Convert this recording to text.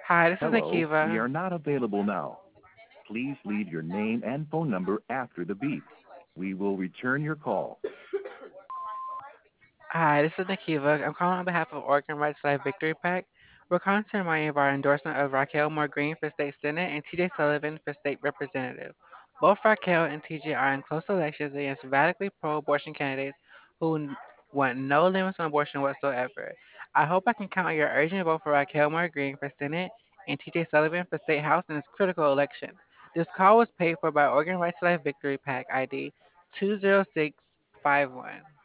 Hi, this is Hello, we Nakiva. are not available now. Please leave your name and phone number after the beep. We will return your call. Hi, this is Nakiva. I'm calling on behalf of Oregon Rights Life Victory PAC. We're calling to remind you of our endorsement of Raquel Moore Green for State Senate and TJ Sullivan for State Representative. Both Raquel and TJ are in close elections against radically pro-abortion candidates who want no limits on abortion whatsoever. I hope I can count on your urgent vote for Raquel Moore Green for Senate and TJ Sullivan for State House in this critical election. This call was paid for by Oregon Rights Life Victory PAC ID 20651.